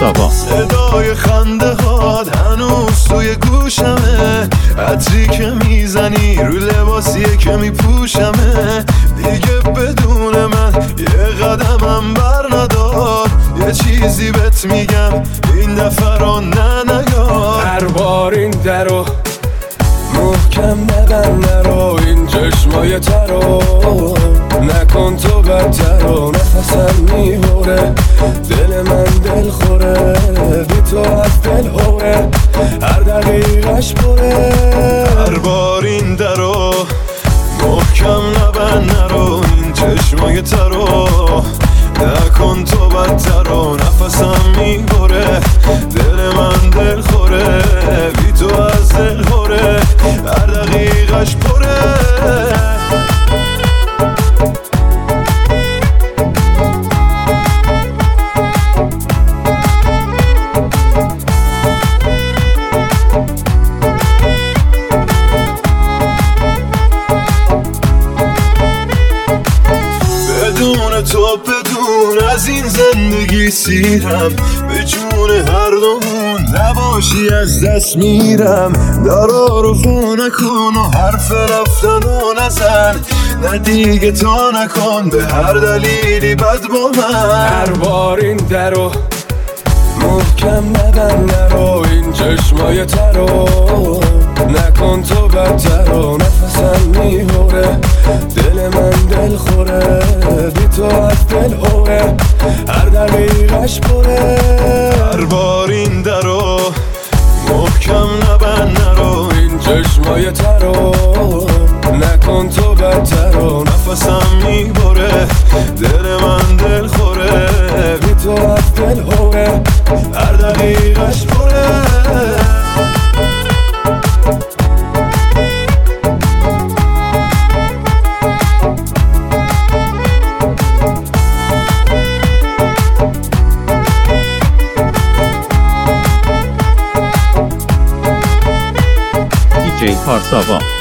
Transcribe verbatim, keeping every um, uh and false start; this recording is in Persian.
پارساوا. صدای خنده هات هنوز توی گوشمه، عطری که میزنی رو لباسیه که میپوشمه. دیگه بدون من یه قدمم بر ندار، یه چیزی بهت میگم این دفعه رو نه نیار. هر بار این درو محکم نبند نرو، این چشمای ترو نکن تو بدتر و نفسم میهوره، دل من دل خوره بی تو از دل هوره، هر دقیقش پره. هر بار این درو محکم نبند نرو، این چشمای ترو نکن تو بدتر و نفسم میبره، دل من دل خوره بی تو از دل هوره، هر دقیقش پره. بدون تو بدون از این زندگی سیرم، به جون هر دومون نباشی از دست میرم. دارا رو فو نکن و حرف رفتن و نزن، نه دیگه تا نکن به هر دلیلی بد با من. هر بار این درو محکم نبند نرو، این چشمای ترو نکن تو بدتر و نفسم میهوره، دل من دل خوره بی تو از دل هوره، هر دقیقش پره. هر بار این درو محکم نبند نرو، این چشمای ترو نکن تو بدتر و نفسم میبره، دل من دل خوره بی تو از دل هوره، هر دقیقش پره. دی جی پارساوا.